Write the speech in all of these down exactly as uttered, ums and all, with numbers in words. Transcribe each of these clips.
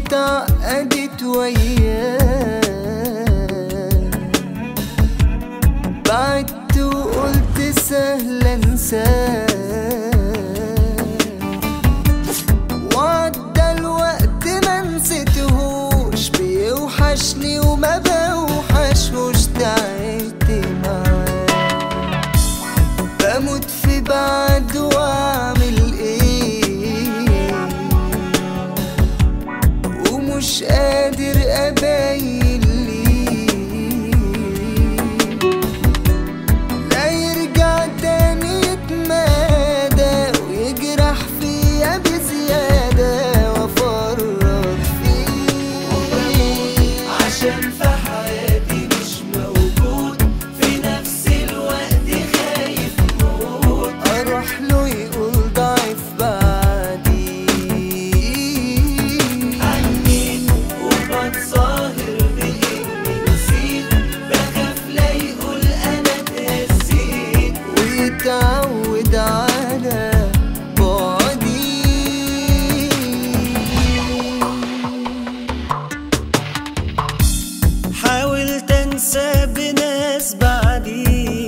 اتعقدت وياه، بعدت وقلت سهل انساه، وعدى الوقت ما نسيتهوش، بيوحشني وما بوحشهوش، تعبت معاه بموت في بعد واعمل ايه، ومش قادر ابين ليه، لا يرجع تاني يتمادى ويجرح فيا بزيادة وافرط فيه، عشان في حياتي مش موجود، في نفس الوقت خايف موت، اروح له يقول ضعيف بعدي، عنيت وبتظاهر بإني نسيت، بخاف لا يقول أنا اتهزيت، ويتعود على بعدي. حاولت انسى بناس بعدي،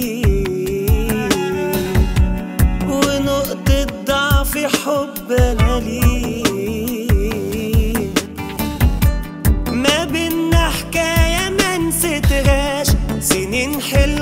ونقطة ضعف حب انا ليه، ما بينا حكاية ما نسيتهاش، سنين حلوة